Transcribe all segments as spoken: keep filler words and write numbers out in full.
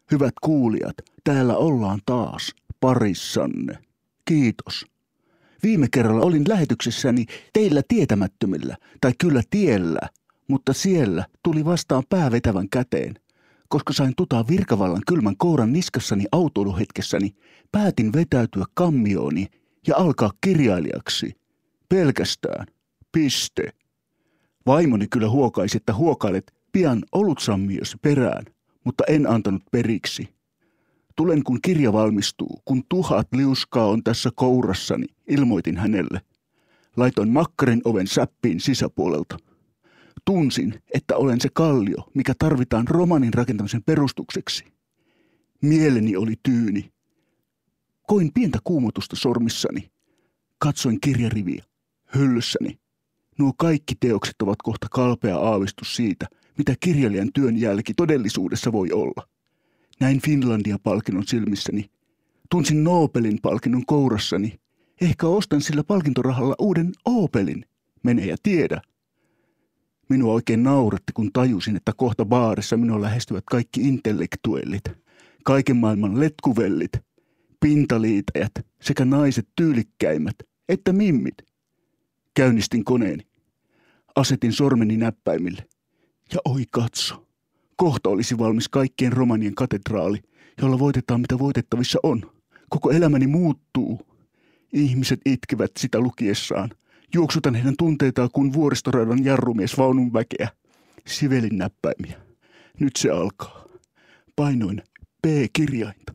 Hyvät kuulijat, täällä ollaan taas parissanne. Kiitos. Viime kerralla olin lähetyksessäni teillä tietämättömillä, tai kyllä tiellä, mutta siellä tuli vastaan päävetävän käteen. Koska sain tutaa virkavallan kylmän kouran niskassani autoiluhetkessäni, päätin vetäytyä kammiooni ja alkaa kirjailijaksi. Pelkästään. Piste. Vaimoni kyllä huokaisi, että huokailet pian olutsammiosi perään, mutta en antanut periksi. Tulen kun kirja valmistuu, kun tuhat liuskaa on tässä kourassani, ilmoitin hänelle. Laitoin makkarin oven säppiin sisäpuolelta. Tunsin, että olen se kallio, mikä tarvitaan romanin rakentamisen perustukseksi. Mieleni oli tyyni. Koin pientä kuumotusta sormissani. Katsoin kirjariviä, hyllyssäni. Nuo kaikki teokset ovat kohta kalpea aavistus siitä, mitä kirjailijan työn jälki todellisuudessa voi olla. Näin Finlandia-palkinnon silmissäni. Tunsin Nobelin palkinnon kourassani. Ehkä ostan sillä palkintorahalla uuden Opelin. Mene ja tiedä. Minua oikein nauratti, kun tajusin, että kohta baarissa minua lähestyvät kaikki intellektuellit, kaiken maailman letkuvellit, pintaliitäjät sekä naiset tyylikkäimmät, että mimmit. Käynnistin koneeni. Asetin sormeni näppäimille. Ja oi katso. Kohta olisi valmis kaikkien romanien katedraali, jolla voitetaan mitä voitettavissa on. Koko elämäni muuttuu. Ihmiset itkevät sitä lukiessaan. Juoksutan heidän tunteitaan kuin vuoristoradan jarrumies vaunun väkeä. Sivelin näppäimiä. Nyt se alkaa. Painoin P-kirjainta.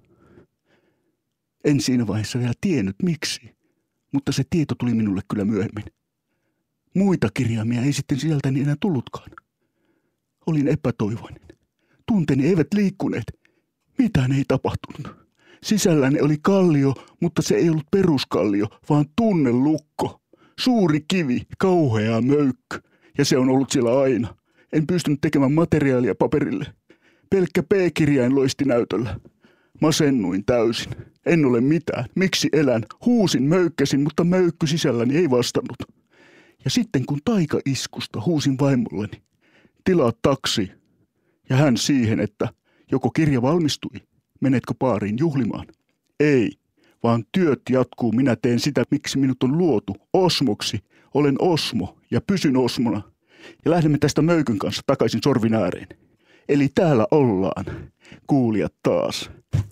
En siinä vaiheessa vielä tiennyt miksi, mutta se tieto tuli minulle kyllä myöhemmin. Muita kirjaimia ei sitten sieltäni enää tullutkaan. Olin epätoivoinen. Tunteeni eivät liikkuneet. Mitään ei tapahtunut. Sisälläni oli kallio, mutta se ei ollut peruskallio, vaan tunnelukko. Suuri kivi, kauhea möykkö. Ja se on ollut siellä aina. En pystynyt tekemään materiaalia paperille. Pelkkä P-kirjain loisti näytöllä. Masennuin täysin. En ole mitään. Miksi elän? Huusin, möykkäsin, mutta möykky sisälläni ei vastannut. Ja sitten kun taikaiskusta huusin vaimolleni. Tilaa taksi. Ja hän siihen, että joko kirja valmistui, menetkö baariin juhlimaan? Ei, vaan työt jatkuu. Minä teen sitä, miksi minut on luotu. Osmoksi. Olen Osmo ja pysyn Osmona. Ja lähdemme tästä möykyn kanssa takaisin sorvin ääreen. Eli täällä ollaan. Kuulijat taas.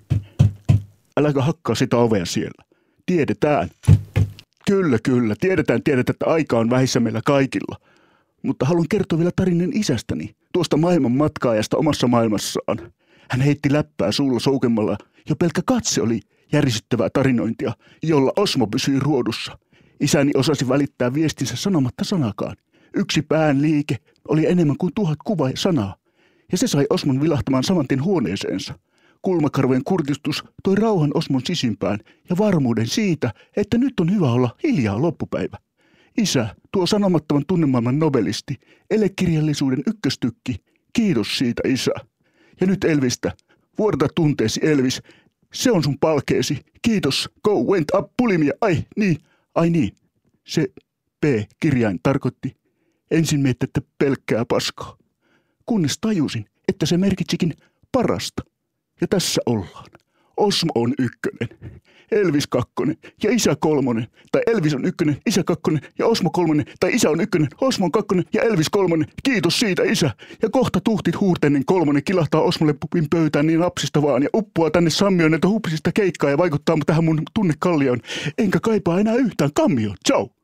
Äläkä hakkaa sitä ovea siellä. Tiedetään. Kyllä, kyllä. Tiedetään, tiedetään, että aika on vähissä meillä kaikilla. Mutta haluan kertoa vielä tarinan isästäni, tuosta maailman matkaajasta omassa maailmassaan. Hän heitti läppää suulla soukemmalla, jo pelkkä katse oli järisyttävää tarinointia, jolla Osmo pysyi ruodussa. Isäni osasi välittää viestinsä sanomatta sanakaan. Yksi pään liike oli enemmän kuin tuhat kuvaa ja sanaa, ja se sai Osmon vilahtamaan samantien huoneeseensa. Kulmakarvojen kurtistus toi rauhan Osmon sisimpään ja varmuuden siitä, että nyt on hyvä olla hiljaa loppupäivä. Isä, tuo sanomattoman tunnemaailman nobelisti, elekirjallisuuden ykköstykki, kiitos siitä isä. Ja nyt Elvistä, vuodata tunteesi Elvis, se on sun palkeesi, kiitos, go, went up, pulimia, ai niin, ai niin. Se P-kirjain tarkoitti ensin miettettä pelkkää paskaa, kunnes tajusin, että se merkitsikin parasta. Ja tässä ollaan. Osmo on ykkönen, Elvis kakkonen ja isä kolmonen. Tai Elvis on ykkönen, isä kakkonen ja Osmo kolmonen. Tai isä on ykkönen, Osmo on kakkonen ja Elvis kolmonen. Kiitos siitä isä. Ja kohta tuhtit huurteinen kolmonen kilahtaa Osmolle pupin pöytään niin napsista vaan. Ja uppoaa tänne sammioon näitä hupsista keikkaa ja vaikuttaa tähän mun tunnekallioon. Enkä kaipaa enää yhtään kammioon. Ciao!